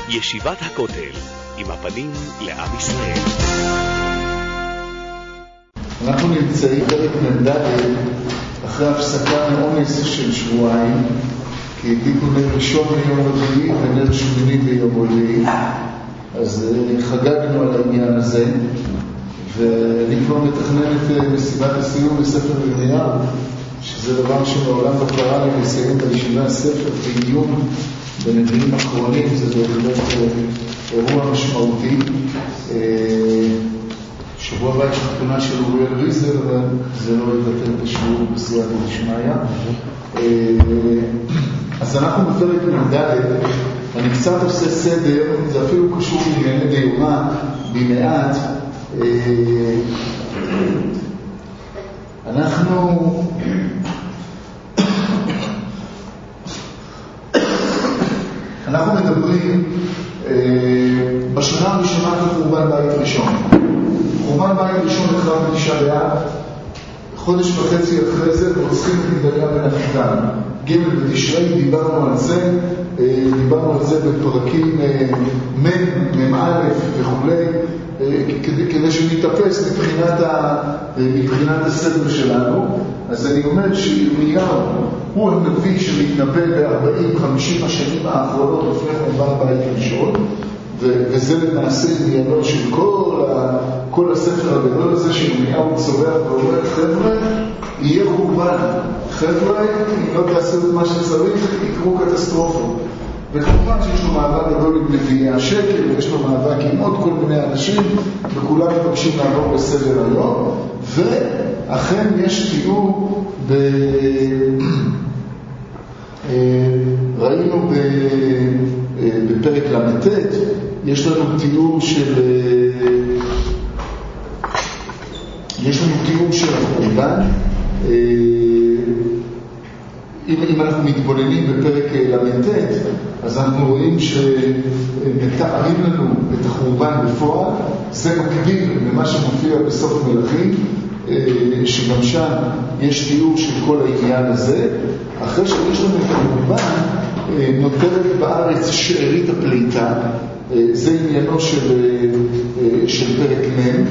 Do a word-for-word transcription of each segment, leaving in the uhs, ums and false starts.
ישיבת הכותל, עם הפנים לעם ישראל. אנחנו נמצאים פרק מ"ד אחרי הפסקה מאונס של שבועיים, כי הדליקו נר ראשון ביום רביעי ונר שמיני ביום רביעי, אז חגגנו על העניין הזה, ואני כבר מתכנן את מסיבת הסיום בספר ירמיהו, שזה דבר שמעולם לא קרה לי לסיים בישיבה הספר בעיון בנביאים אחרונים. זה בהחלט אירוע משמעותי. שבוע הבא יש חתונה של אוריאל ריזל, אבל זה לא יבטל את השיעור בסייעתא דשמיא. אז אנחנו בפרק מ"ד. אני קצת עושה סדר, זה אפילו קשור לענייני דיומא במעט. אנחנו אנחנו מדברים אה, בשנה הראשונה לחורבן בית ראשון. חורבן בית ראשון נחרב בתשעה באב, חודש וחצי אחרי זה רוצחים את גדליה בן אחיקם. ג' בתשרי, דיברנו על זה, אה, דיברנו על זה בפרקים אה, מ', מ' וכו', אה, כדי, כדי שנתאפס מבחינת, ה, מבחינת הסדר שלנו. אז אני אומר שירמיהו הוא הנביא שמתנבא ב-ארבעים חמישים השנים האחרונות לפני חורבן בית ראשון, וזה למעשה עניינו של כל, ה, כל הספר הגדול הזה שירמיהו צורח ואומר, חבר'ה, יהיה חורבן, חבר'ה, אם לא תעשו את מה שצריך, יקרו קטסטרופות. וכמובן שיש לו מאבק גדול עם נביאי השקר, ויש לו מאבק עם עוד כל מיני אנשים, וכולם מבקשים לעבור בסדר היום, ואכן יש תיאור ב... ראינו בפרק למ"ט, יש לנו תיאור של יש לנו תיאור של החורבן. אם, אם אנחנו מתבוננים בפרק למ"ט, אז אנחנו רואים שמתארים לנו את החורבן בפועל. זה מקביל למה שמופיע בסוף מלכים, שגם שם יש תיאור של כל העניין הזה. אחרי שיש לנו את החורבן, נותרת בארץ שארית הפליטה. זה עניינו של, של פרק מ',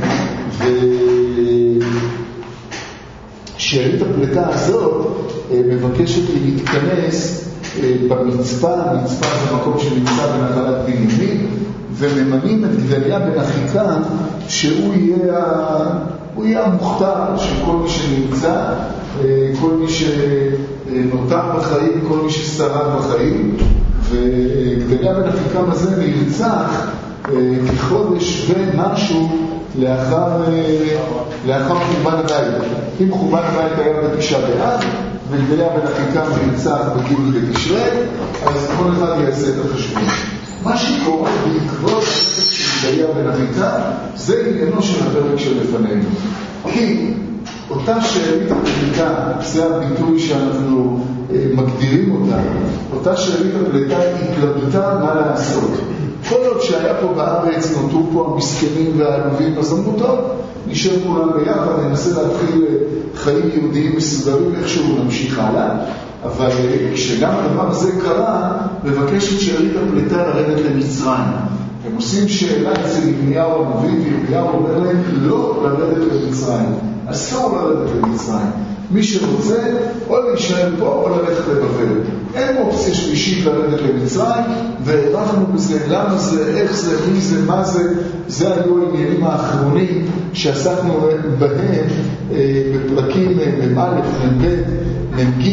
ושארית הפליטה הזאת מבקשת להתכנס במצפה. מצפה זה מקום שנמצא בנחלת בנימין, וממנים את גדליה בן אחיקם שהוא יהיה הוא יהיה המוכתר של כל מי שנמצא, כל מי שנותר בחיים, כל מי ששרד בחיים. וגדליה בן אחיקם הזה נרצח כחודש ומשהו לאחר לאחר חורבן הבית. אם חורבן הבית היה בתשעה באב וגדליה בן אחיקם נרצח בג' בתשרי, אז כל אחד יעשה את החשבון. מה שקורה בעקבות של גדליה בן אחיקם זה עניינו של הפרק שלפנינו. כי אותה שארית הפליטה, זה הביטוי שאנחנו אה, מגדירים אותה, אותה שארית הפליטה התלבטה מה לעשות. כל עוד שהיה פה בארץ נותרו פה המסכנים והעלובים, אז אמרו טוב, נשאר כולם ביחד, ננסה להתחיל חיים יהודיים מסודרים, איכשהו נמשיך הלאה. אבל כשגם הדבר הזה קרה, מבקשת שארית הפליטה לרדת למצרים. הם עושים שאלה אצל ירמיהו הנביא, וירמיהו אומר להם לא לרדת למצרים. אסור לרדת למצרים. מי שרוצה או להישאר פה או ללכת לבבל. אין אופציה שלישית לרדת למצרים, והערכנו בזה למה זה, איך זה, מי זה, מה זה. זה היו העניינים האחרונים שעסקנו בהם בפרקים מ"א, מ"ב, מ"ג,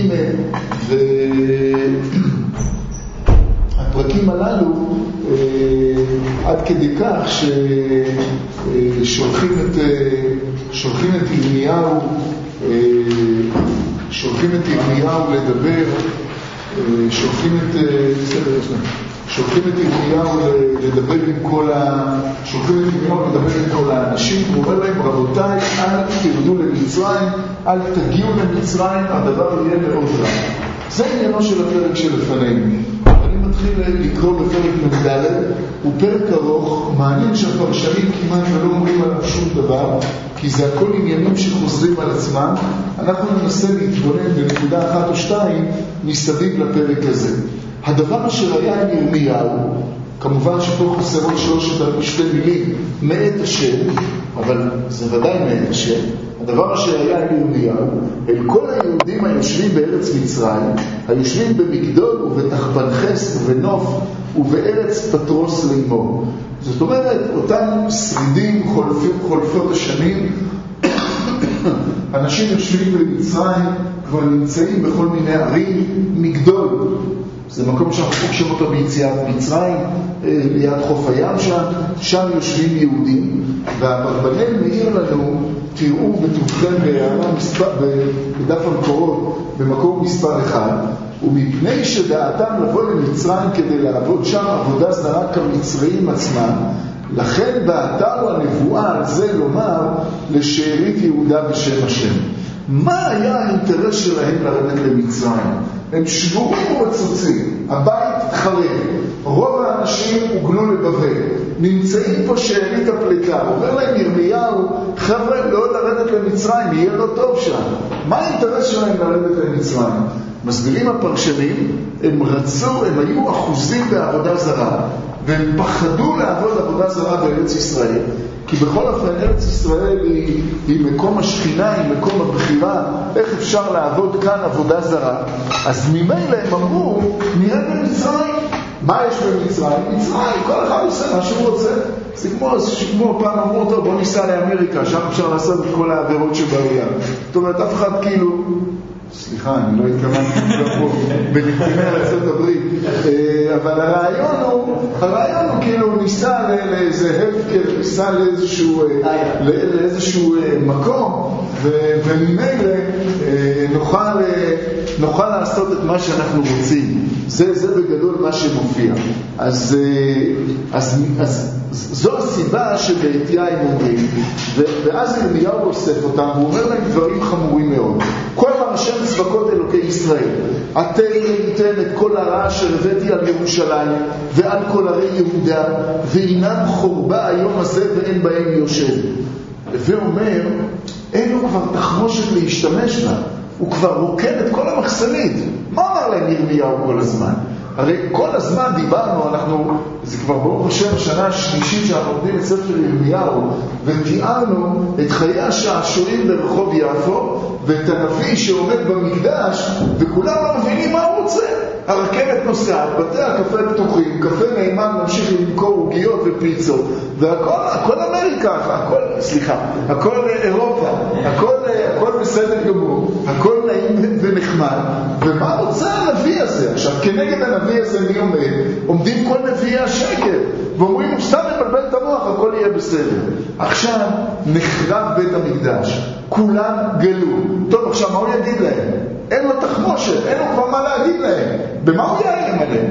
והפרקים הללו עד כדי כך ששולחים את שולחים את ירמיהו שולחים את ירמיהו לדבר שולחים את שולחים את ירמיהו לדבר עם כל ה שולחים את ירמיהו לדבר עם כל האנשים. הוא אומר להם, רבותיי, אל תרדו למצרים, אל תגיעו למצרים, הדבר יהיה מאוד רע. זה עניינו של הפרק שלפנינו. אני מתחיל לקרוא בפרק מ"ד. הוא פרק ארוך, מעניין שהפרשנים כמעט ולא אומרים עליו שום דבר, כי זה הכל עניינים שחוזרים על עצמם. אנחנו ננסה להתבונן בנקודה אחת או שתיים מסביב לפרק הזה. הדבר אשר היה עם ירמיהו כמובן שפה חסרות שלושת שתי מילים, מאת השם, אבל זה ודאי מאת השם. הדבר אשר היה אל ירמיהו, אל כל היהודים היושבים בארץ מצרים, היושבים במגדול ובתחפנחס ובנוף ובארץ פטרוס לאמור. זאת אומרת, אותם שרידים חולפים, חולפות השנים, אנשים יושבים במצרים, כבר נמצאים בכל מיני ערים, מגדול. זה מקום שאנחנו פוגשים אותו ביציאת מצרים, ליד חוף הים שם, שם יושבים יהודים, והאברבנאל מעיר לנו, תראו בטובכם בדף המקורות, במקום מספר אחד, ומפני שדעתם לבוא למצרים כדי לעבוד שם עבודה זרה כמצרים עצמם, לכן בעתרו הנבואה על זה לומר לשארית יהודה בשם השם. מה היה האינטרס שלהם לרדת למצרים? הם שבורים ורצוצים, הבית חרב, רוב האנשים הוגנו לבבל, נמצאים פה שארית הפליקה. אומר להם ירמיהו, חבר'ה, לא לרדת למצרים, יהיה לא טוב שם. מה האינטרס שלהם לרדת למצרים? מסבירים הפרשנים, הם רצו, הם היו אחוזים בעבודה זרה, והם פחדו לעבוד עבודה זרה בארץ ישראל, כי בכל אופן ארץ ישראל היא, היא מקום השכינה, היא מקום הבחירה, איך אפשר לעבוד כאן עבודה זרה? אז ממילא הם אמרו, נראה במצרים. מה יש במצרים? מצרים, כל אחד עושה מה שהוא רוצה. זה כמו, כמו פעם אמרו אותו, בוא ניסע לאמריקה, שם אפשר לעשות את כל העבירות שבעולם. זאת אומרת, אף אחד כאילו, סליחה, אני לא התכוונתי פה בנתיני ארצות הברית, אבל הרעיון הוא, הרעיון הוא כאילו ניסה לאיזה הפקר, ניסה לאיזשהו, לאיזשהו מקום, וממילא נוכל, נוכל לעשות את מה שאנחנו רוצים. זה, זה בגדול מה שמופיע. אז, אז, אז זו הסיבה שבעתיה הם אומרים, ואז ירמיהו אוסף אותם, הוא אומר להם דברים חמורים מאוד. כל מה השם צבקות אלוקי ישראל, אתם ראיתם את כל הרע שהבאתי על ירושלים ועל כל ערי יהודה, ואינם חורבה היום הזה ואין בהם יושב. ואומר, אין לו כבר תחמושת להשתמש בה, הוא כבר רוקד את כל המחסנית. מה אמר להם ירמיהו כל הזמן? הרי כל הזמן דיברנו, אנחנו, זה כבר ברוך השם השנה השלישית שאנחנו עובדים את ספר ירמיהו, ותיארנו את חיי השעשועים ברחוב יפו, ואת הנביא שעומד במקדש, וכולם לא מבינים מה הוא רוצה. הרכבת נוסעת, בתי הקפה פתוחים, קפה נאמן ממשיך למכור עוגיות ופיצות, והכל, הכל אמריקה, הכל, סליחה, הכל אירופה, הכל, הכל בסדר גמור, הכל נעים ונחמד. ומה רוצה הנביא הזה? עכשיו, כנגד הנביא הזה מי עומד? עומדים כל נביאי השקר, ואומרים, הוא סתם מבלבל את המוח, הכל יהיה בסדר. עכשיו, נחרב בית המקדש, כולם גלו. טוב, עכשיו, מה הוא יגיד להם? אין לו תחמושת, אין לו כבר מה להגיד להם. במה הוא יאיים עליהם?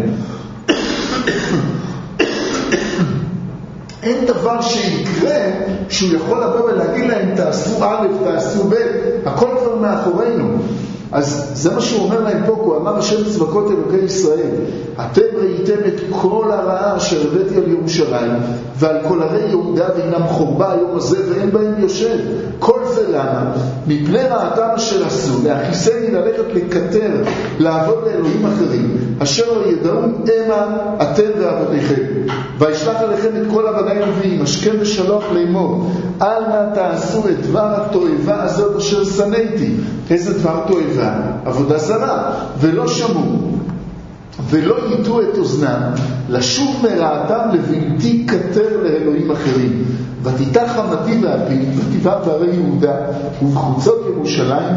אין דבר שיקרה שהוא יכול לבוא ולהגיד להם, תעשו א', תעשו ב', הכל כבר מאחורינו. אז זה מה שהוא אומר להם פה, הוא אמר השם צבקות אלוקי ישראל, אתם ראיתם את כל הרעה שהבאתי על ירושלים ועל כל ערי יהודה ואינם חורבה היום הזה ואין בהם יושב. כל זה למה? מפני רעתם אשר עשו, להכיסני ללכת לקטר, לעבוד לאלוהים אחרים, אשר לא ידעו אמה אתם ואבותיכם. וישלח עליכם את כל עבדי הנביאים, השכם ושלוח לאמור, אל נא תעשו את דבר התועבה הזאת אשר שנאתי. איזה דבר תועבה? עבודה זרה. ולא שמעו ולא ייתו את אוזנם לשוב מרעתם לבלתי קטר לאלוהים אחרים. ותיתח חמתי ואפי ותיבע בערי יהודה ובחוצות ירושלים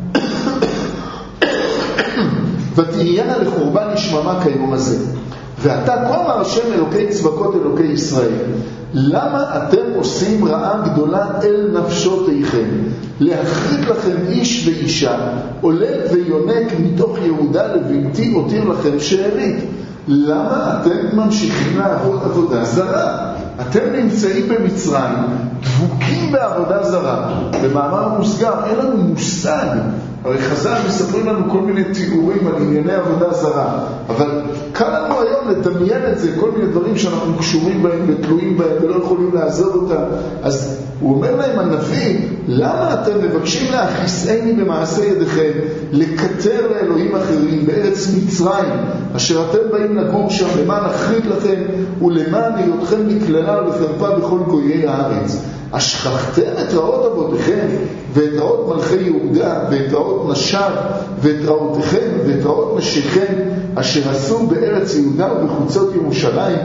ותהיינה לחורבן לשממה כיום הזה. ואתה כה אמר השם אלוקי צבקות אלוקי ישראל, למה אתם עושים רעה גדולה אל נפשותיכם? להחריב לכם איש ואישה, עולה ויונק מתוך יהודה לבלתי הותיר לכם שארית. למה אתם ממשיכים לעבוד עבודה זרה? אתם נמצאים במצרים, דבוקים בעבודה זרה. במאמר מוסגר, אין לנו מושג. הרי חז"ל מספרים לנו כל מיני תיאורים על ענייני עבודה זרה, אבל קל לנו היום לדמיין את זה, כל מיני דברים שאנחנו קשורים בהם ותלויים בהם ולא יכולים לעזוב אותם. אז הוא אומר להם הנביא, למה אתם מבקשים להכיסני במעשה ידיכם, לקטר לאלוהים אחרים בארץ מצרים, אשר אתם באים לגור שם, למען אחרית לכם ולמען היותכם לקללה ולחרפה בכל גויי הארץ. השכחתם את רעות אבותיכם ואת רעות מלכי יהודה ואת רעות נשיו ואת רעותיכם ואת רעות נשיכם אשר עשו בארץ יהודה ובחוצות ירושלים.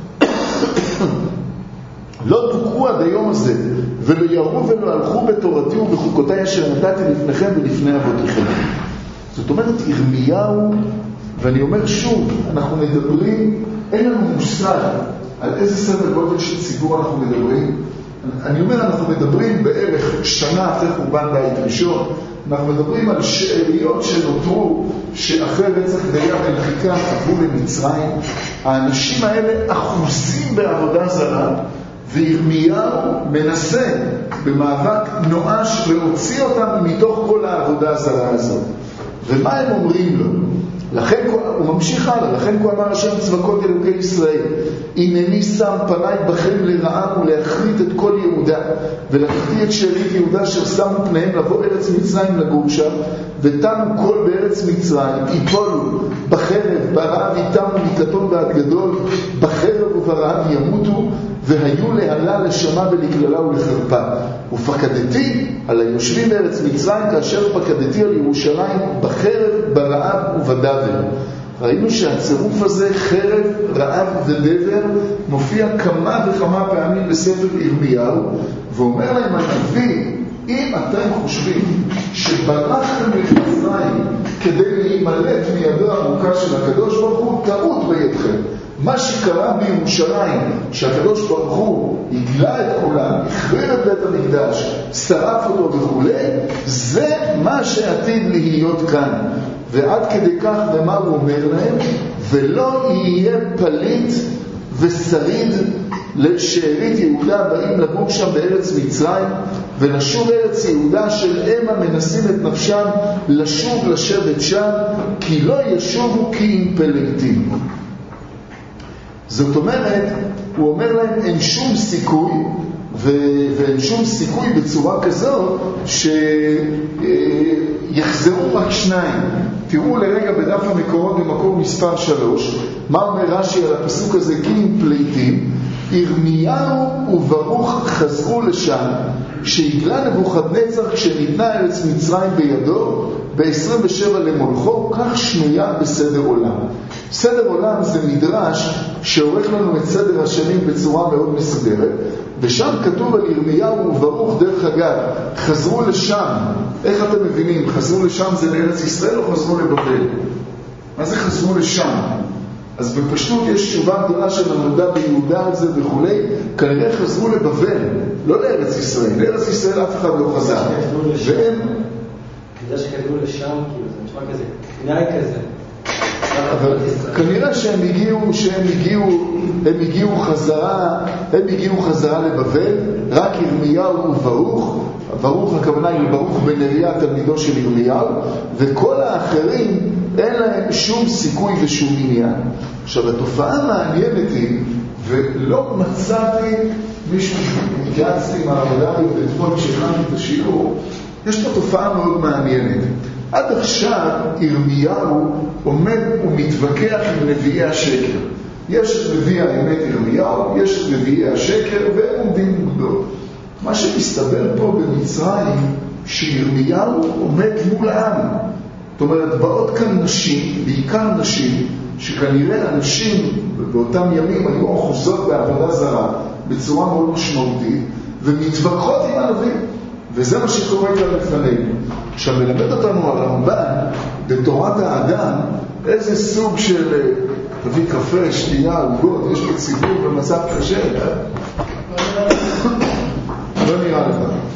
לא תוקעו עד היום הזה ולא יראו ולא הלכו בתורתי ובחוקותיי אשר נתתי לפניכם ולפני אבותיכם. זאת אומרת, ירמיהו, ואני אומר שוב, אנחנו מדברים, אין לנו מושג על איזה סדר גודל של ציבור אנחנו מדברים. אני אומר, אנחנו מדברים בערך שנה אחרי חורבן בית ראשון, אנחנו מדברים על שאריות שנותרו שאחרי רצח גדליה בן אחיקם עברו למצרים. האנשים האלה אחוזים בעבודה זרה, וירמיהו מנסה במאבק נואש להוציא אותם מתוך כל העבודה הזרה הזאת. ומה הם אומרים לו? לכן הוא ממשיך הלאה, לכן הוא אמר השם צבקות אלוקי ישראל, הנני שם פניי בכם לרעה ולהחריט את כל יהודה, ולקחתי את שארית יהודה אשר שמו פניהם לבוא ארץ מצרים לגור שם, ותמו כל בארץ מצרים, יפולו בחרב, ברעב יתמו מקטון ועד גדול, בחרב וברעב ימותו, והיו להלה לשמה ולקללה ולחרפה. ופקדתי על היושבים בארץ מצרים כאשר פקדתי על ירושלים בחרב, ברעב ובדבר. ראינו שהצירוף הזה, חרב, רעב ודבר, מופיע כמה וכמה פעמים בספר ירמיהו, ואומר להם הנביא, אם אתם חושבים שברחתם ממצרים כדי להימלט מידו העמוקה של הקדוש ברוך הוא, טעות בידכם. מה שקרה בירושלים, שהקדוש ברוך הוא הגלה את כולם, החריר את בית המקדש, שרף אותו וכו', זה מה שעתיד להיות כאן. ועד כדי כך, ומה הוא אומר להם? ולא יהיה פליט ושריד לשארית יהודה באים לגור שם בארץ מצרים, ולשוב ארץ יהודה של הם המנסים את נפשם לשוב לשבת שם, כי לא ישובו כי אם פליטים. זאת אומרת, הוא אומר להם, אין שום סיכוי, ו- ואין שום סיכוי בצורה כזאת שיחזרו רק שניים. תראו לרגע בדף המקורות במקור מספר שלוש, מה אומר רש"י על הפסוק הזה, כי אם פליטים, ירמיהו וברוך חזרו לשם, שהגלה נבוכדנצר כשניתנה ארץ מצרים בידו, ב-עשרים ושבע למולכו, כך שנויה בסדר עולם. סדר עולם זה מדרש שעורך לנו את סדר השנים בצורה מאוד מסודרת, ושם כתוב על ירמיהו וברוך דרך אגב, חזרו לשם. איך אתם מבינים? חזרו לשם זה לארץ ישראל או חזרו לבבל? מה זה חזרו לשם? אז בפשטות יש תשובה גדולה שנולדה ביהודה על זה וכו', כנראה חזרו לבבל, לא לארץ ישראל. לארץ ישראל אף אחד לא חזר. והם... כדאי שכתבו לשם, כאילו זה נשמע כזה, תנאי כזה. אבל כנראה שהם הגיעו, שהם הגיעו, הם הגיעו חזרה, הם הגיעו חזרה לבבל, רק ירמיהו וברוך, ברוך הכוונה היא ברוך בן נריה תלמידו של ירמיהו, וכל האחרים אין להם שום סיכוי ושום עניין. עכשיו התופעה מעניינת היא, ולא מצאתי מישהו שהתייעצתי עם העבודה ואתמול כשהכנתי את השיעור, יש פה תופעה מאוד מעניינת. עד עכשיו ירמיהו עומד ומתווכח עם נביאי השקר. יש נביא האמת ירמיהו, יש נביאי השקר, והם עומדים מוגדות. מה שמסתבר פה במצרים, שירמיהו עומד מול העם. זאת אומרת, באות כאן נשים, בעיקר נשים, שכנראה אנשים באותם ימים היו אחוזות בעבודה זרה, בצורה מאוד משמעותית, ומתווכחות עם הנביא. וזה מה שקורה כאן לפנינו. עכשיו מלמד אותנו הרמב"ן בתורת האדם איזה סוג של תביא קפה, שתייה, עוגות, יש לו ציבור במצב קשה. לא נראה לך.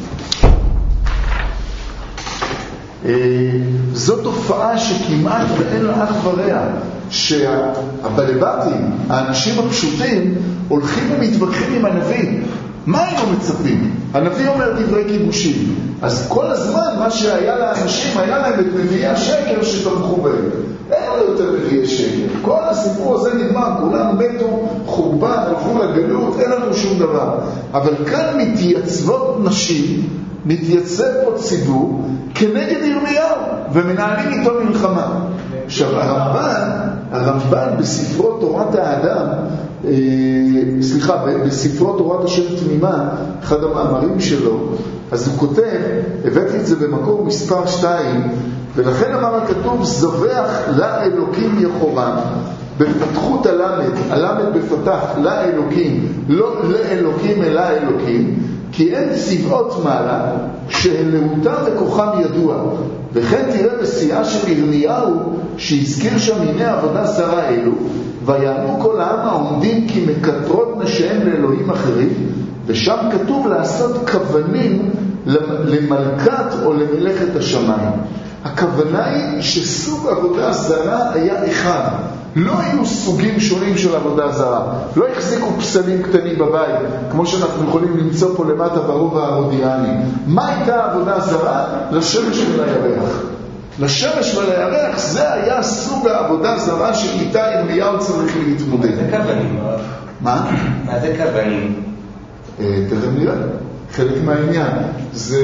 זו תופעה שכמעט ואין לה אח ורע, שהבלבטים, האנשים הפשוטים, הולכים ומתווכחים עם הנביא. מה היינו מצפים? הנביא אומר דברי כיבושים. אז כל הזמן מה שהיה לאנשים, היה להם את נביאי השקר שתמכו בהם. אין לו יותר נביאי שקר. כל הסיפור הזה נגמר, כולם מתו, חורבן, הלכו לגלות, אין לנו שום דבר. אבל כאן מתייצבות נשים, מתייצב פה ציבור כנגד ירמיהו, ומנהלים איתו מלחמה. עכשיו, הרמב"ן, הרמב"ן בספרו תורת האדם, אה, סליחה, בספרו תורת השם תמימה, אחד המאמרים שלו, אז הוא כותב, הבאתי את זה במקור מספר שתיים, ולכן אמר הכתוב, זובח לאלוקים יחורם, בפתחות הלמד, הלמד בפתח לאלוקים, לא לאלוקים אלא אלוקים, כי אין צבאות מעלה, שהלאותם וכוחם ידוע. וכן תראה בשיאה של ירמיהו, שהזכיר שם הנה עבודה זרה אלו, ויענו כל העם העומדים כי מקטרות נשיהם לאלוהים אחרים, ושם כתוב לעשות כוונים למלכת או למלאכת השמיים. הכוונה היא שסוג עבודה זרה היה אחד. לא היו סוגים שונים של עבודה זרה. לא החזיקו פסלים קטנים בבית, כמו שאנחנו יכולים למצוא פה למטה ברובע ההרודיאני. מה הייתה עבודה זרה? לשמש ולירח. לשמש ולירח זה היה סוג העבודה זרה שאיתה ירמיהו צריך להתמודד. מה זה כוונים? מה? מה זה כוונים? תכף נראה. חלק מהעניין. זה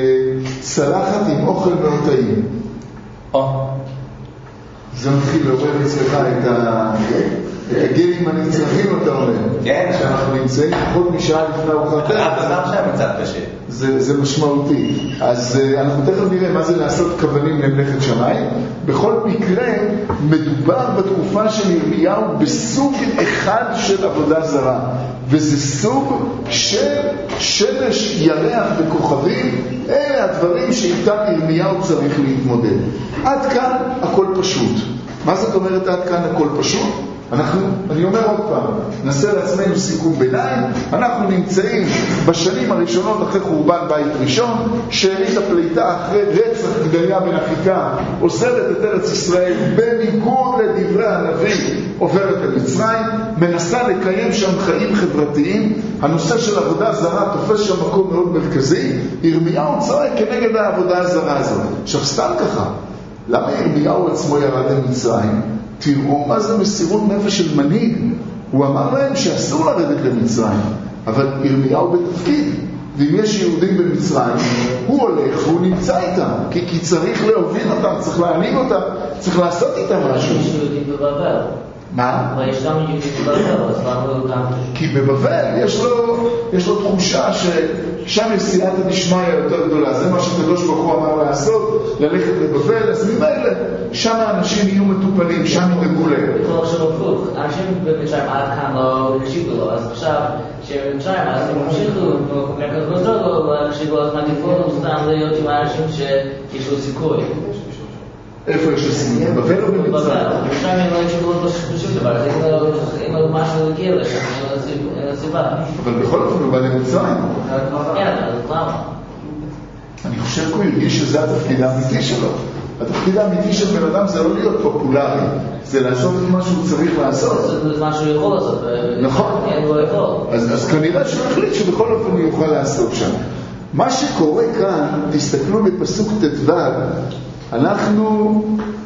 צלחת עם אוכל מאוד טעים. או. זה מתחיל לעורר אצלך את הגנים הנצרכים, אתה אומר. כן. שאנחנו נמצאים פחות משעה לפני ארוחת ערב. אז למה שהמצב קשה? זה, זה משמעותי. אז אנחנו תכף נראה מה זה לעשות כוונים למלאכת שמיים. בכל מקרה, מדובר בתקופה של ירמיהו בסוג אחד של עבודה זרה. וזה סוג של שמש, ירח וכוכבים. אלה הדברים שאיתם ירמיהו צריך להתמודד. עד כאן הכל פשוט. מה זאת אומרת עד כאן הכל פשוט? אנחנו, אני אומר עוד פעם, נעשה לעצמנו סיכום ביניים. אנחנו נמצאים בשנים הראשונות אחרי חורבן בית ראשון, שארית הפליטה אחרי רצח גדליה בן אחיקם עוזרת את ארץ ישראל בניגוד לדברי הנביא, עוברת למצרים, מנסה לקיים שם חיים חברתיים. הנושא של עבודה זרה תופס שם מקום מאוד מרכזי. ירמיהו צועק כנגד העבודה הזרה הזאת. עכשיו סתם ככה, למה ירמיהו עצמו ירד למצרים? תראו מה זה מסירות נפש של מנהיג. הוא אמר להם שאסור לרדת למצרים, אבל ירמיהו בתפקיד, ואם יש יהודים במצרים הוא הולך והוא נמצא איתם, כי, כי צריך להוביל אותם, צריך להנהיג אותם, צריך לעשות איתם משהו. יש יהודים בבבל. מה? אבל יש לנו יהודים בבבל, אז למה הוא גם... כי בבבל יש לו, יש לו תחושה ששם יש סייעתא דשמיא יותר גדולה. זה מה שקדוש ברוך הוא אמר לעשות, ללכת לבבל. אז ממילא שם האנשים יהיו מטופלים, שם ידאגו להם. בכל עכשיו הפוך, אנשים במצרים עד כאן לא הקשיבו לו, אז עכשיו שבמצרים אז הם המשיכו, מרכז בזוגו, לא הקשיבו, אז מעדיפו לו סתם להיות עם האנשים שיש לו סיכוי. איפה יש לסיכוי? בבל או במצרים? במצרים הם לא הקשיבו לו בשום דבר, אז אם הוא משהו הגיע לשם, אין הסיבה. אבל בכל אופן הוא בא למצרים. כן, אז למה? אני חושב שהוא הרגיש שזה התפקיד האמיתי שלו. התפקיד האמיתי של בן אדם זה לא להיות פופולרי, זה לעשות את מה שהוא צריך לעשות. זה מה שהוא יכול לעשות. נכון. אז כנראה שהוא החליט שבכל אופן הוא יוכל לעשות שם. מה שקורה כאן, תסתכלו בפסוק ט"ו, אנחנו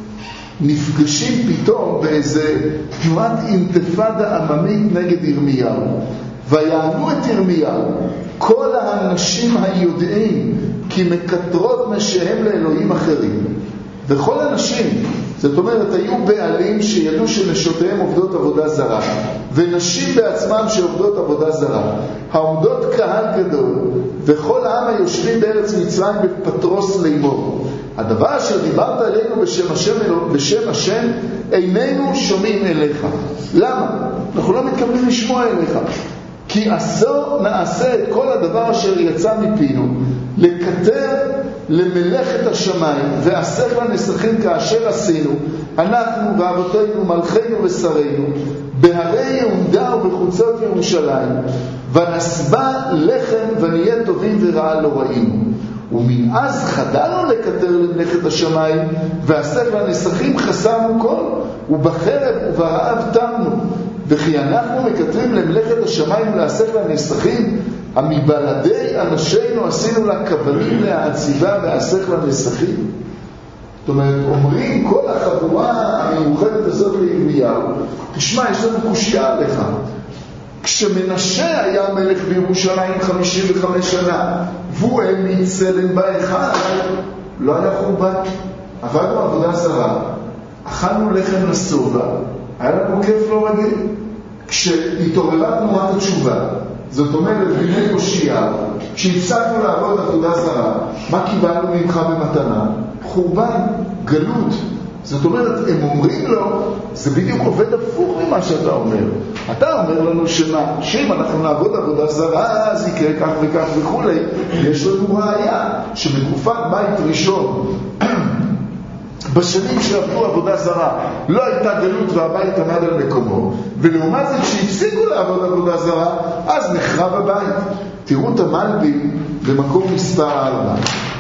נפגשים פתאום באיזה תנועת אינתיפאדה עממית נגד ירמיהו. ויענו את ירמיהו כל האנשים היודעים כי מקטרות נשיהם לאלוהים אחרים. וכל אנשים, זאת אומרת, היו בעלים שידעו שנשותיהם עובדות עבודה זרה, ונשים בעצמם שעובדות עבודה זרה, העומדות קהל גדול, וכל העם היושבים בארץ מצרים בפטרוס לאמור. הדבר אשר דיברת עלינו בשם השם, בשם השם איננו שומעים אליך. למה? אנחנו לא מתכוונים לשמוע אליך. כי עשו נעשה את כל הדבר אשר יצא מפינו, לקטר למלאכת השמיים, ועשך לנסחים כאשר עשינו, אנחנו ואבותינו, מלכינו ושרינו, בהרי יהודה ובחוצות ירושלים, ונסבע לחם ונהיה טובים ורעה לא ראינו. ומאז חדלנו לקטר למלאכת השמיים, ועשך לנסחים חסרנו כל, ובחרב וברעב תמנו. וכי אנחנו מקטרים למלאכת השמיים לעשך לנסחים, המבלעדי אנשינו עשינו לה כוונים להעציבה ועשך לנסחים. זאת אומרת, אומרים כל החבורה המיוחדת הזאת לירמיהו, תשמע, יש לנו קושיה עליך. כשמנשה היה מלך בירושלים חמישים וחמש שנה, והוא העמיד צלם בהיכל, לא היה חורבן. עבדנו עבודה זרה, אכלנו לחם נסובה, היה לנו כיף לא רגיל. כשהתעוררה תנועת התשובה, זאת אומרת, בימי יאשיהו, כשהפסקנו לעבוד עבודה זרה, מה קיבלנו ממך במתנה? חורבן, גלות. זאת אומרת, הם אומרים לו, זה בדיוק עובד הפוך ממה שאתה אומר. אתה אומר לנו שמה, שאם אנחנו נעבוד עבודה זרה, אז יקרה כך וכך וכו'. יש לנו ראיה שבתקופת בית ראשון, בשנים שעבדו עבודה זרה, לא הייתה גלות והבית עמד על מקומו, ולעומת זה כשהפסיקו לעבוד עבודה זרה, אז נחרב הבית. תראו את המלבי במקום מספר ארבע.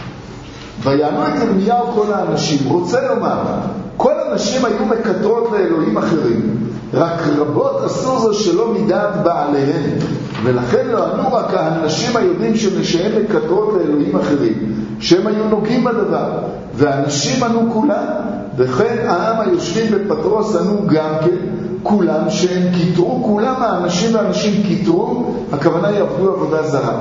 ויענו את ירמיהו כל האנשים. רוצה לומר, כל האנשים היו מקטרות לאלוהים אחרים, רק רבות עשו זו שלא מדעת בעליהם, ולכן לא ענו רק האנשים היודעים שנשיהם מקטרות לאלוהים אחרים, שהם היו נוגעים בדבר, והאנשים ענו כולם, וכן העם היושבים בפטרוס ענו גם כן, כולם שהם קיטרו, כולם האנשים והאנשים קיטרו, הכוונה יעבדו עבודה זרה.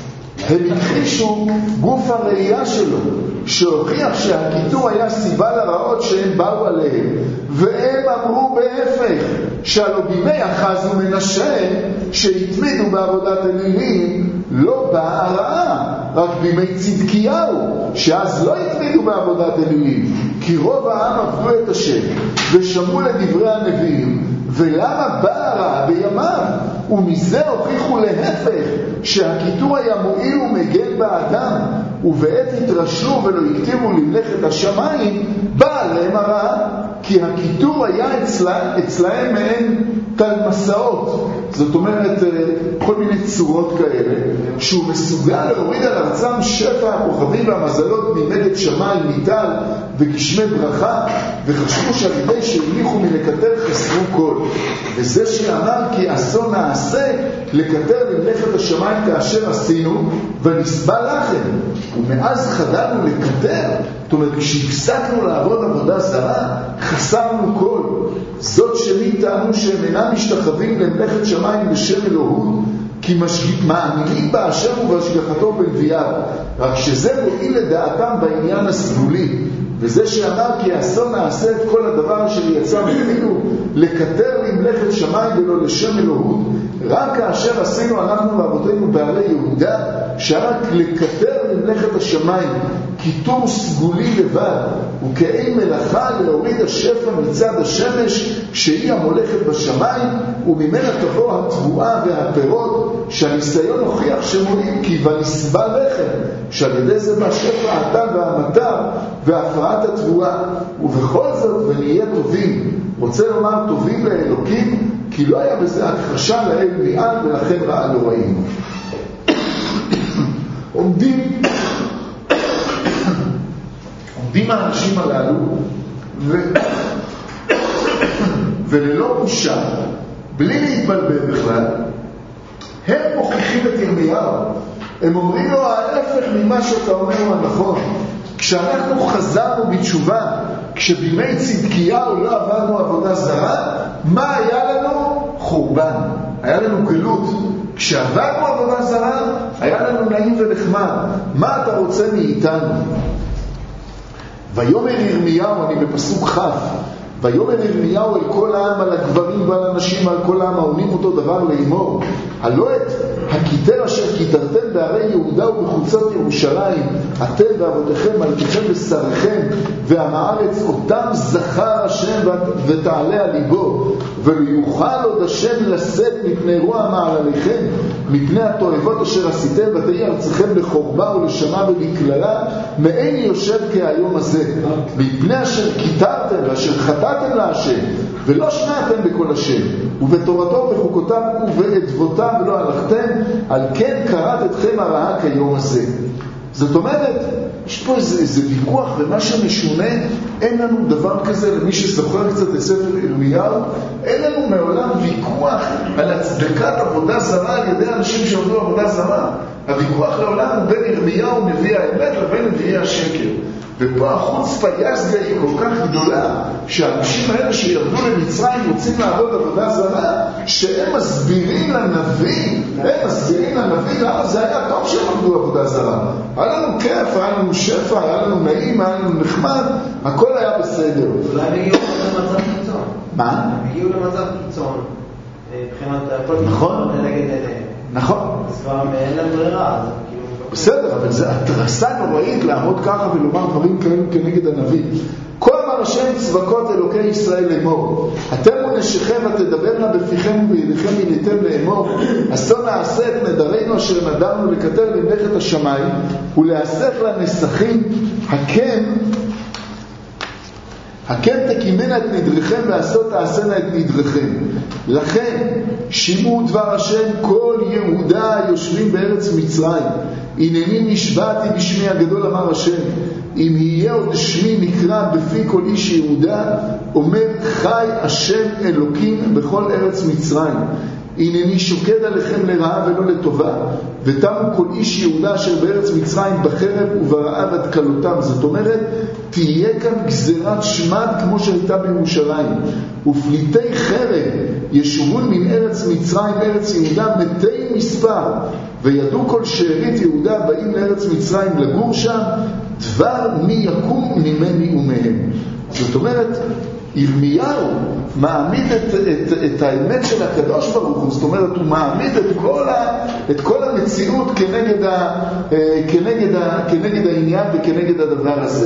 הם הכחישו גוף הראייה שלו, שהוכיח שהקיטור היה סיבה לרעות שהם באו עליהם, והם אמרו בהפך, שהלא בימי אחז ומנשה שהתמידו בעבודת אלילים לא באה הרעה, רק בימי צדקיהו שאז לא התמידו בעבודת אלילים, כי רוב העם עבדו את השם ושמעו לדברי הנביאים. ולמה באה הרעה בימיו? ומזה הוכיחו להפך שהקיטור היה מועיל ומגן באדם, ובעת התרשלו ולא הקטירו למלאכת השמיים באה להם הרעה, כי הקיטור היה אצלה, אצלהם מעין תלמסאות, זאת אומרת כל מיני צורות כאלה, שהוא מסוגל להוריד על ארצם שפע הכוכבים והמזלות ממלת שמיים, מיטל וגשמי ברכה, וחשבו שעל ידי שהניחו מלקטר חסרו כל. וזה שאמר כי אסון נעשה לקטר למלאכת השמיים כאשר עשינו ונסבע לכם, ומאז חדלנו לקטר, זאת אומרת כשהפסקנו לעבוד עבודה זרה חסרנו כל. זאת שני טענו שהם אינם משתחווים למלאכת שמיים בשם אלוהות, כי מאמינים בהשם ובהשגחתו בנביאיו, רק שזה מועיל לדעתם בעניין הסגולי. וזה שאמר כי האסון נעשה את כל הדבר אשר יצא ממנו לקטר למלאכת שמיים ולא לשם אלוהות, רק כאשר עשינו אנחנו ואבותינו בעלי יהודה, שרק לקטר למלאכת השמיים קיטור סגולי לבד, וכאין מלאכה להוריד השפע מצד השמש שהיא המולכת בשמיים, וממנה תבוא התבואה והפירות, שהניסיון הוכיח שמועיל, כי ונסבע לחם, שעל ידי זה מהשפע העתה והמטר והפרעת התבואה. ובכל זאת ונהיה טובים, רוצה לומר טובים לאלוקים, כי לא היה בזה הכחשה לאל מיעד, ולכן רעה לא ראינו. עומדים עומדים האנשים הללו ו... וללא בושה, בלי להתבלבל בכלל, הם מוכיחים את ירמיהו. הם אומרים לו ההפך ממה שאתה אומר הוא הנכון. כשאנחנו חזרנו בתשובה, כשבימי צדקיהו לא עברנו עבודה זרה, מה היה לנו? חורבן, היה לנו גלות. כשעברנו עבודה זרה היה לנו נעים ונחמד. מה אתה רוצה מאיתנו? ויאמר ירמיהו, אני בפסוק ח', ויאמר ירמיהו אל כל העם, על הגברים ועל הנשים ועל כל העם העונים אותו דבר לאמור, הלא את הקיטר אשר קיטרתם בערי יהודה ובחוצות ירושלים, אתם ואבותיכם מלכיכם ושריכם ועם הארץ, אותם זכר השם ותעלה על ליבו, ויוכל עוד השם לשאת מפני רוע מעלליכם, מפני התועבות אשר עשיתם ותהי ארצכם לחורבה ולשמה ולקללה, מאין יושב כהיום הזה, מפני אשר קיטרתם ואשר חטאתם להשם ולא שמעתם בכל השם, ובתורתו ובחוקותיו ובאדבותיו לא הלכתם, על כן קראת אתכם הרעה כיום הזה. זאת אומרת, יש פה איזה, איזה ויכוח, ומה שמשונה, אין לנו דבר כזה, למי שזוכר קצת את ספר ירמיהו, אין לנו מעולם ויכוח על הצדקת עבודה זרה על ידי אנשים שעבדו עבודה זרה. הוויכוח לעולם הוא בין ירמיהו נביא האמת לבין נביאי השקר. ופה החוצפה יסגה היא כל כך גדולה, שהאנשים האלה שירדו למצרים רוצים לעבוד עבודה זרה, שהם מסבירים לנביא, הם מסבירים לנביא למה זה היה טוב שהם עבדו עבודה זרה. היה לנו כיף, היה לנו שפע, היה לנו נעים, היה לנו נחמד, הכל היה בסדר. אולי הם הגיעו למצב קיצון. מה? הם הגיעו למצב קיצון. מבחינת הכל נכון. נגד עיניהם. נכון. אז כבר אין להם ברירה. בסדר, אבל זה התרסה נוראית לעמוד ככה ולומר דברים כאלו כנגד הנביא. כל אמר השם צבקות אלוקי ישראל לאמור, אתם ונשיכם ותדברנה בפיכם ובידיכם הניתם לאמור, אסון נעשה את נדרינו אשר נדרנו לקטר למלאכת השמיים ולהסך לנסכים הכן הכן תקימנה את נדריכם ועשות תעשנה את נדריכם. לכן שמעו דבר השם כל יהודה היושבים בארץ מצרים, הנני נשבעתי בשמי הגדול אמר השם, אם יהיה עוד שמי נקרא בפי כל איש יהודה, אומר חי השם אלוקים בכל ארץ מצרים, הנני שוקד עליכם לרעה ולא לטובה, ותמו כל איש יהודה אשר בארץ מצרים בחרב וברעב עד כלותם. זאת אומרת, תהיה כאן גזירת שמד כמו שהייתה בירושלים, ופליטי חרב ישובון מן ארץ מצרים ארץ יהודה מתי מספר, וידעו כל שארית יהודה באים לארץ מצרים לגור שם, דבר מי יקום ממני ומהם. זאת אומרת, ירמיהו מעמיד את, את, את האמת של הקדוש ברוך הוא, זאת אומרת הוא מעמיד את כל, ה, את כל המציאות כנגד, ה, כנגד, ה, כנגד העניין וכנגד הדבר הזה.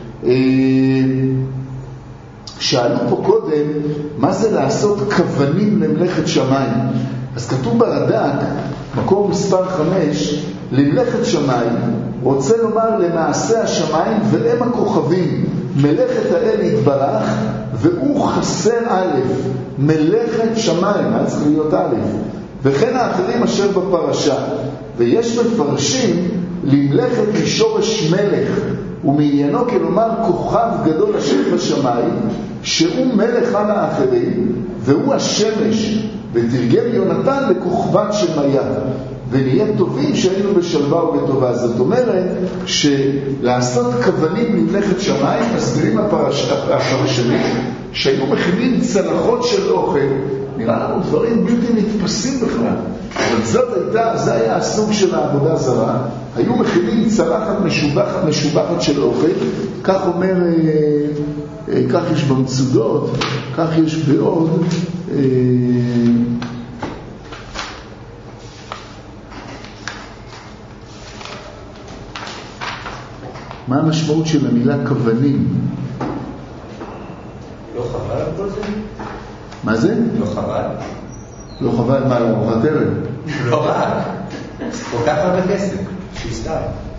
שאלו פה קודם מה זה לעשות כוונים למלאכת שמיים, אז כתוב ברד"ק מקור מספר חמש, למלאכת שמיים רוצה לומר למעשה השמיים והם הכוכבים, מלאכת האל יתברך, והוא חסר א', מלאכת שמיים, היה צריך להיות א', וכן האחרים אשר בפרשה. ויש מפרשים למלאכת משורש מלך, ומעניינו כלומר כוכב גדול אשר בשמיים, שהוא מלך על האחרים, והוא השמש, ותרגם יונתן לכוכבת שמיה. ונהיה טובים שהיינו בשלווה ובטובה. זאת אומרת שלעשות כוונים למלאכת שמיים, מסבירים הפרשנים שהיו מכינים צלחות של אוכל, נראה לנו דברים בלתי נתפסים בכלל, אבל זאת הייתה, זה היה הסוג של העבודה זרה. היו מכינים צלחת משובחת, משובחת של אוכל, כך אומר, כך יש במצודות, כך יש בעוד, מה המשמעות של המילה כוונים? לא חבל על כל זה? מה זה? לא חבל? לא חבל מה, לארוחת ערב? לא רק. כל כך הרבה כסף. שיסתר.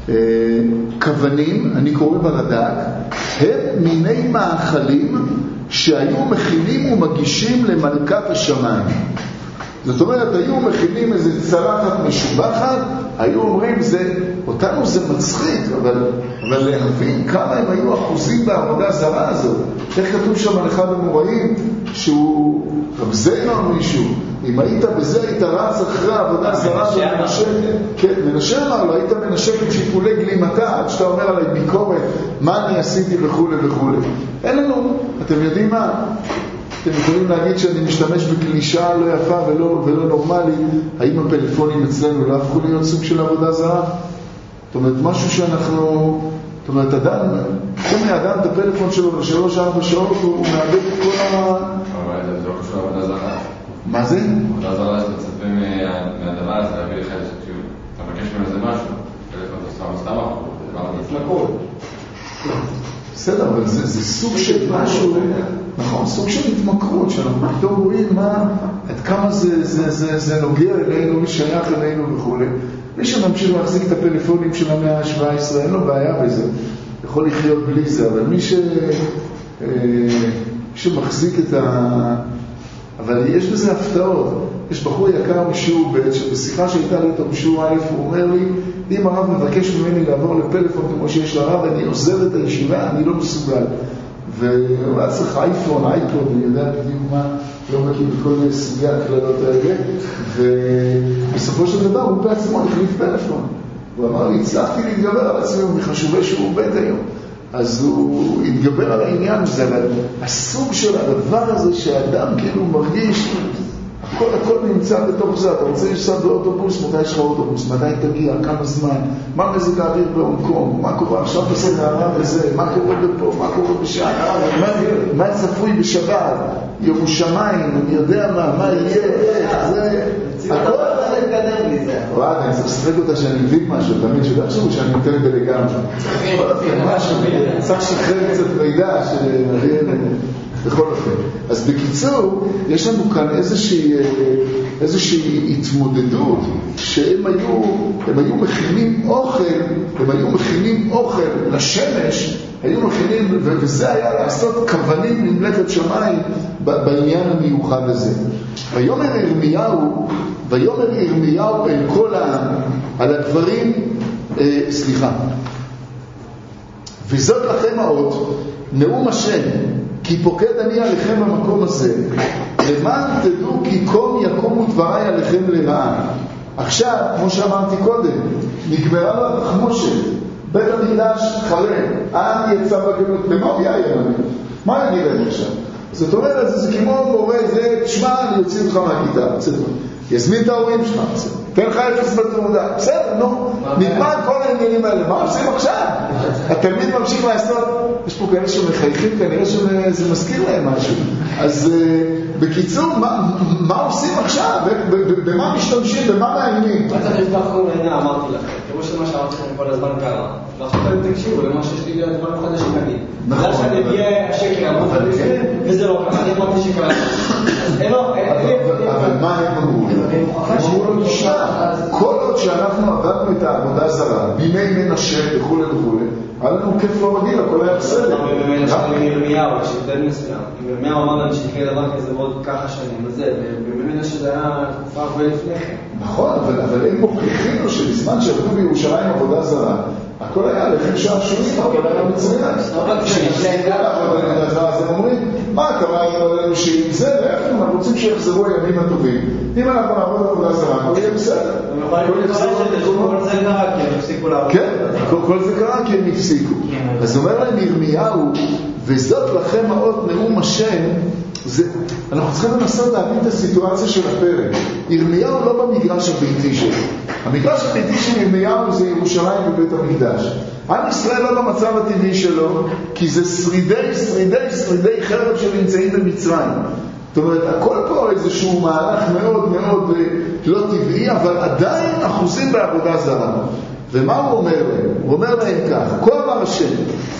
כוונים, אני קורא ברד"ק, הם מיני מאכלים שהיו מכינים ומגישים למלכת השמיים. זאת אומרת, היו מכינים איזה צלחת משובחת, היו אומרים, זה, אותנו זה מצחיק, אבל, אבל להבין כמה הם היו אחוזים בעבודה זרה הזאת. איך כתוב שם על אחד המוראים, שהוא רמזנו על מישהו, אם היית בזה, היית רץ אחרי העבודה זרה ומנשק, כן, מנשק אמר לו, היית מנשק עם שיפולי גלימתה, עד שאתה אומר עליי ביקורת, מה אני עשיתי וכו' וכו'. אין לנו, אתם יודעים מה? אתם יכולים להגיד שאני משתמש בקלישה לא יפה ולא, ולא נורמלי, האם הפלאפונים אצלנו לא הפכו להיות סוג של עבודה זרה? זאת אומרת, משהו שאנחנו, זאת אומרת, אדם, כל מאדם את הפלאפון שלו לשלוש ארבע שעות, הוא מאבד את כל ה... אבל זה לא קשור לעבודה זרה. מה זה? עבודה זרה שאתה מצפה מהדבר הזה, להביא לך שאתה מבקש ממנו זה משהו, פלאפון אתה סתם סתם אחר, זה דבר נצלקות. בסדר, אבל זה, זה סוג של משהו, נכון, סוג של התמכרות, שאנחנו פתאום רואים מה, עד כמה זה, זה, זה, זה נוגע אלינו, מי שייך אלינו וכו'. מי שממשיך להחזיק את הפלאפונים של המאה ה-שבע עשרה, אין לו בעיה בזה, יכול לחיות בלי זה, אבל מי ש... מי שמחזיק את ה... אבל יש בזה הפתעות. יש בחור יקר משיעור ב' שבשיחה שהייתה לי אותו בשיעור א', הוא אומר לי, אם הרב מבקש ממני לעבור לפלאפון כמו שיש לרב, אני עוזב את הישיבה, אני לא מסוגל. והוא היה צריך אייפון, אייפון, אני יודע בדיוק מה, לא מכיר בכל סוגי הכללות האלה, ובסופו של דבר הוא בעצמו החליף פלאפון. הוא אמר לי, הצלחתי להתגבר על עצמי, הוא מחשובי שהוא עובד היום. אז הוא התגבר על העניין הזה, אבל הסוג של הדבר הזה שהאדם כאילו מרגיש, הכל הכל, הכל נמצא בתוך זה. אתה רוצה לנסוע באוטובוס, מתי יש לך אוטובוס? מתי תגיע? כמה זמן? מה מזג האוויר בהונג קונג? מה קורה? עכשיו תעשה נערה וזה, מה קורה בפה? מה קורה בשעה? מה, מה צפוי בשבת? ירושלים, אני יודע מה, מה יהיה? זה... הכל... וואד, אני צריך לספק אותה שאני מבין משהו, תמיד שגם שוב שאני נותן בלגמרי. משהו, צריך לשחרר קצת מידע שמבין... בכל אופן. אז בקיצור, יש לנו כאן איזושהי, איזושהי התמודדות שהם היו, הם היו מכינים אוכל, הם היו מכינים אוכל לשמש, היו מכינים, וזה היה לעשות כוונים למלאכת שמיים בעניין המיוחד הזה. ויאמר ירמיהו, ויאמר ירמיהו אל כל העם, על הדברים, אה, סליחה, וזאת לכם האות, נאום השם, כי פוקד אני עליכם במקום הזה, למען תדעו כי קום יקומו דבריי עליכם לרעה. עכשיו, כמו שאמרתי קודם, נגמרה לו התחמושת, בית המקדש חרב, העם יצא בגלות, במה הוא יאיר לנו? מה אני אגיד עכשיו? זאת אומרת, זה כמו מורה, זה, תשמע, אני יוציא אותך מהכיתה, בסדר. יזמין את ההורים שלך, בסדר. תן לך אפס בתעודה, בסדר, נו, נגמר כל העניינים האלה, מה עושים עכשיו? התלמיד ממשיך לעשות, יש פה כאלה שמחייכים, כנראה שזה מזכיר להם משהו. אז בקיצור, מה עושים עכשיו? במה משתמשים? במה מעניינים? מה צריך לפתוח כל העינה, אמרתי לכם, כמו שמה שאמרתי לכם כל הזמן קרה. ועכשיו אתם תקשיבו למה שיש לי דברים חדשים להגיד. בגלל שאני אגיע השקר, אמרתי לכם, וזה לא ככה, אני אמרתי שקרה. אבל מה הם אמרו? הם אמרו לו נשמע, כל עוד שאנחנו עבדנו את העבודה זרה, בימי מנשה וכו' וכו', היה לנו כיף לא רגיל, הכל היה בסדר. במי מנשה מירמיהו, כשבדל מסוים. ירמיהו אמר לנו שיקרה דבר כזה בעוד ככה שנים, אז זה, במי מנשה זה היה תקופה הרבה לפני כן. נכון, אבל הם מוכיחים לו שבזמן שעבדו בירושלים עבודה זרה, הכל היה לכם שעשועים, הכל היה מצוין. אז הם אומרים, מה הכוונה לנו שעם זה, אנחנו רוצים שיחזרו הימים הטובים. אם אנחנו נעבוד עבודה זרה, הכל יהיה בסדר. כל זה קרה כי הם הפסיקו לעבוד. כן, כל זה קרה כי הם הפסיקו. אז אומר להם ירמיהו, וזאת לכם האות נאום השם, זה, אנחנו צריכים לנסות להבין את הסיטואציה של הפרק. ירמיהו לא במגרש הביתי שלו. המגרש הביתי של ירמיהו זה ירושלים ובית המקדש. עם ישראל לא במצב הטבעי שלו, כי זה שרידי, שרידי, שרידי חרב שנמצאים במצרים. זאת אומרת, הכל פה איזשהו מהלך מאוד מאוד לא טבעי, אבל עדיין אחוזים בעבודה זרה. ומה הוא אומר להם? הוא אומר להם כך, כה אמר השם,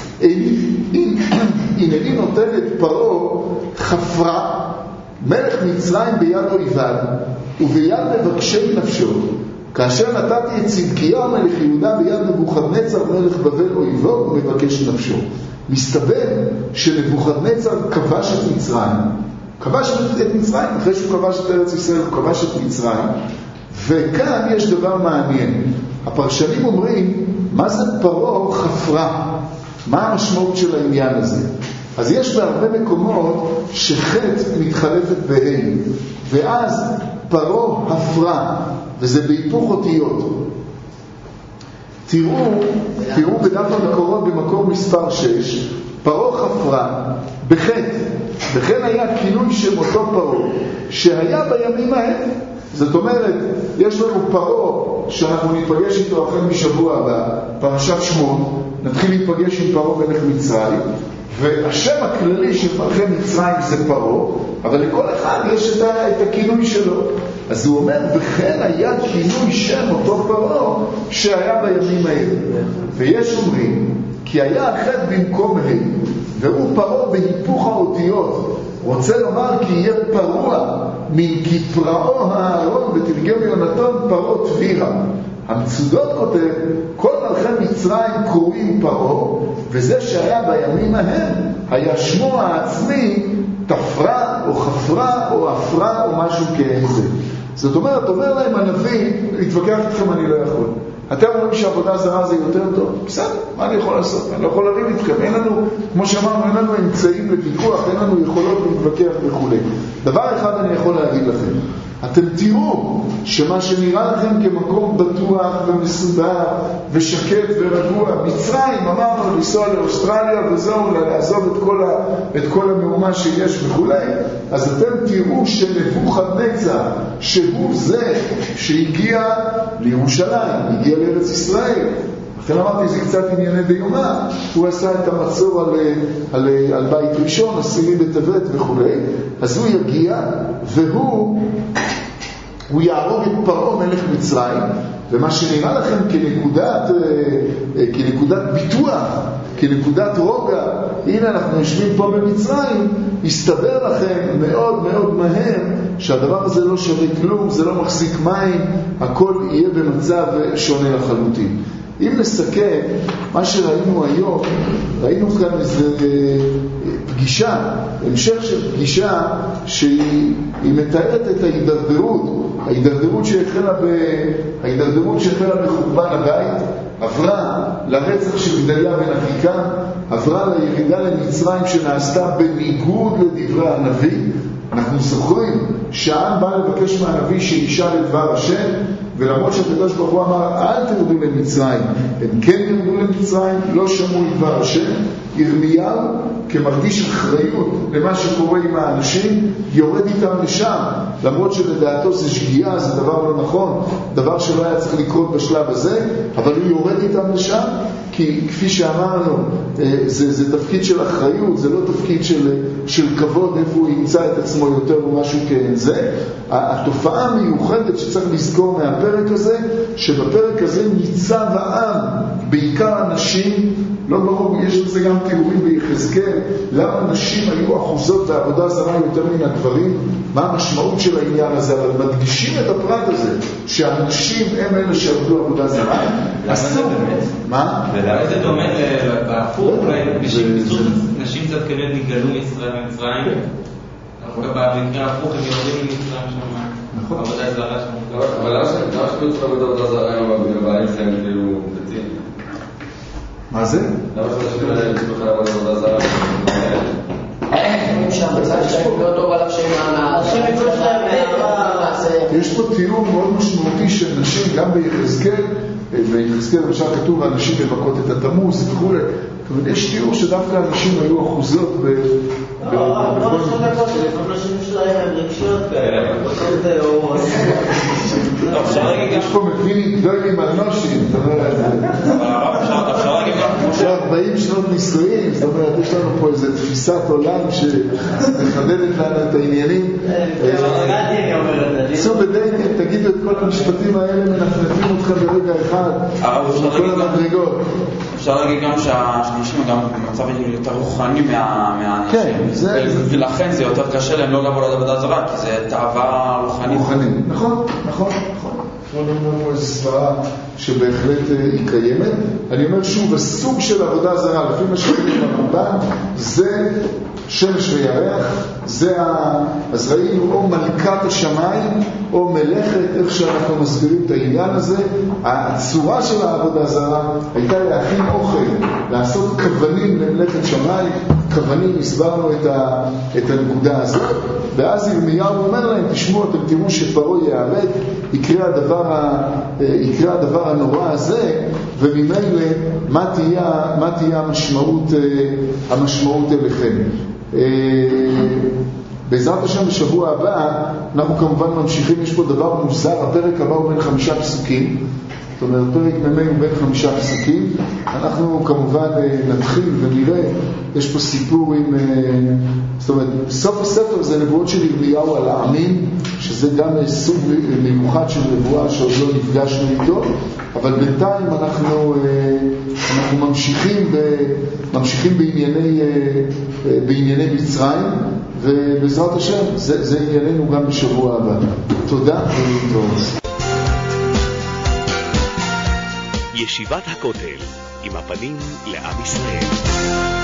הנני נותן את פרעה חפרה, מלך מצרים ביד אויביו, וביד מבקשי נפשו, כאשר נתתי את צדקיהו מלך יהודה ביד נבוכדנצר מלך בבל אויבו ומבקש נפשו. מסתבר שנבוכדנצר כבש את מצרים, כבש את מצרים, אחרי שהוא כבש את ארץ ישראל, הוא כבש את מצרים, וכאן יש דבר מעניין. הפרשנים אומרים, מה זה פרעה חפרה? מה המשמעות של העניין הזה? אז יש בהרבה מקומות שחטא מתחלפת בהן, ואז פרעה הפרה, וזה בהיפוך אותיות. תראו, תראו בדף המקורות במקור מספר שש, פרעה חפרה, בחטא, וכן היה כינוי שמותו פרעה, שהיה בימים ההם. זאת אומרת, יש לנו פרעה שאנחנו ניפגש איתו אחרי משבוע הבא, פרשת שמות, נתחיל להיפגש עם פרעה מלך מצרים, והשם הכללי של מלכי מצרים זה פרעה, אבל לכל אחד יש את, ה, את הכינוי שלו. אז הוא אומר, וכן היה כינוי שם אותו פרעה שהיה בימים האלה. ויש אומרים, כי היה החטא במקום הם, והוא פרעה בהיפוך האותיות. רוצה לומר כי יהיה פרוע, כי פרעו הארון, ותרגם יונתן פרעה תבירה. המצודות כותב, כל מלכי מצרים קוראים פרעה, וזה שהיה בימים ההם, היה שמו העצמי תפרה או חפרה או אפרה או משהו כאיזה. זאת אומרת, אומר להם הנביא, להתווכח איתכם אני לא יכול. אתם אומרים שעבודה זרה זה יותר טוב? בסדר, מה אני יכול לעשות? אני לא יכול להריב איתכם. אין לנו, כמו שאמרנו, אין לנו אמצעים לוויכוח, אין לנו יכולות להתווכח וכו'. דבר אחד אני יכול להגיד לכם. אתם תראו שמה שנראה לכם כמקום בטוח ומסודר ושקט ורגוע, מצרים אמרנו לנסוע לאוסטרליה וזהו, לעזוב את כל, ה, את כל המהומה שיש וכולי, אז אתם תראו שנבוכדנצר, שהוא זה שהגיע לירושלים, הגיע לארץ ישראל, לכן אמרתי, זה קצת ענייני דיומא, הוא עשה את המצור על, על, על בית ראשון, עשירי בטבת וכו'. אז הוא יגיע, והוא הוא יהרוג את פרעה מלך מצרים, ומה שנראה לכם כנקודת, כנקודת ביטוח, כנקודת רוגע, הנה אנחנו יושבים פה במצרים, יסתבר לכם מאוד מאוד מהר שהדבר הזה לא שווה כלום, זה לא מחזיק מים, הכל יהיה במצב שונה לחלוטין. אם נסכם, מה שראינו היום, ראינו כאן איזו פגישה, המשך של פגישה שהיא מתארת את ההידרדרות, ההידרדרות שהחלה, ב, ההידרדרות שהחלה בחורבן הבית, עברה לרצח של גדליה בן אחיקם, עברה לירידה למצרים שנעשתה בניגוד לדברי הנביא. אנחנו זוכרים שהעם בא לבקש מהנביא שישאל את דבר השם, ולמרות שהקדוש ברוך הוא אמר אל תרדו למצרים, הם כן ירדו למצרים, לא שמעו את דבר השם. ירמיהו כמרגיש אחריות למה שקורה עם האנשים יורד איתם לשם, למרות שלדעתו זה שגיאה, זה דבר לא נכון, דבר שלא היה צריך לקרות בשלב הזה, אבל הוא יורד איתם לשם, כי כפי שאמרנו, זה, זה תפקיד של אחריות, זה לא תפקיד של, של כבוד, איפה הוא ימצא את עצמו יותר או משהו כזה. התופעה המיוחדת שצריך לזכור מהפרק הזה, שבפרק הזה ניצב העם, בעיקר אנשים, לא ברור, יש לזה גם תיאורים ביחזקאל, למה נשים היו אחוזות בעבודה זרה יותר מן הגברים, מה המשמעות של העניין הזה, אבל מדגישים את הפרט הזה, שהנשים הם אלה שעבדו עבודה זרה. למה זה באמת? מה? ולמה זה דומה בהפוך, אולי נשים קצת כנראה נגלו מישראל ממצרים, במקרה ההפוך הם יורדים ממצרים שם, עבודה זרה שם. אבל למה שפוץ לעבודה זרה היום בבית שלהם כאילו דתיים? מה זה? למה שאנשים האלה יצטרכו לעבוד עבודה זרה? יש פה תיאור מאוד משמעותי של נשים, גם ביחזקאל, ביחזקאל למשל כתוב האנשים מבקות את התמוז וכו'. יש תיאור שדווקא אנשים היו אחוזות ב... לא, לא משהו דקות, אנשים שלהם הם רגשיות כאלה, בכל תיאור. יש פה מבינים גדולים על נושים, זאת אומרת, אפשר ארבעים שנות נישואים, זאת אומרת, יש לנו פה איזו תפיסת עולם שמחדדת לנו את העניינים. צאו בדייטים, תגידו את כל המשפטים האלה, מנפנפים אותך ברגע אחד, כל המדרגות. אפשר להגיד גם שהאנשים גם במצב יותר רוחני מהאנשים, ולכן זה יותר קשה להם לא לעבוד על עבודה זרה, כי זה תאווה רוחנית. נכון, נכון, נכון. אנחנו נאמרו איזו סברה שבהחלט היא קיימת. אני אומר שוב, הסוג של עבודה זרה, לפי מה שקוראים במובן, זה שמש וירח, זה ה... אז ראינו או מלכת השמיים או מלאכת, איך שאנחנו מסבירים את העניין הזה. הצורה של העבודה זרה הייתה להכין אוכל, לעשות כוונים למלאכת שמיים, כוונים, הסברנו את, ה... את הנקודה הזאת, ואז ירמיהו אומר להם, תשמעו, אתם תראו שפרעה ייהרג, יקרה הדבר, ה... יקרה הדבר הנורא הזה, וממילא מה תהיה, מה תהיה המשמעות, המשמעות אליכם. בעזרת השם בשבוע הבא אנחנו כמובן ממשיכים, יש פה דבר מוזר, הפרק הבא הוא בין חמישה פסוקים, זאת אומרת פרק ממי הוא בין חמישה פסוקים, אנחנו כמובן נתחיל ונראה, יש פה סיפור עם, זאת אומרת סוף הספר זה נבואות של ירמיהו על העמים, שזה גם סוג מיוחד של נבואה שעוד לא נפגשנו איתו, אבל בינתיים אנחנו, אנחנו ממשיכים, ב, ממשיכים בענייני, בענייני מצרים, ובעזרת השם זה, זה ענייננו גם בשבוע הבא. תודה ולהתראות. ישיבת הכותל עם הפנים לעם ישראל.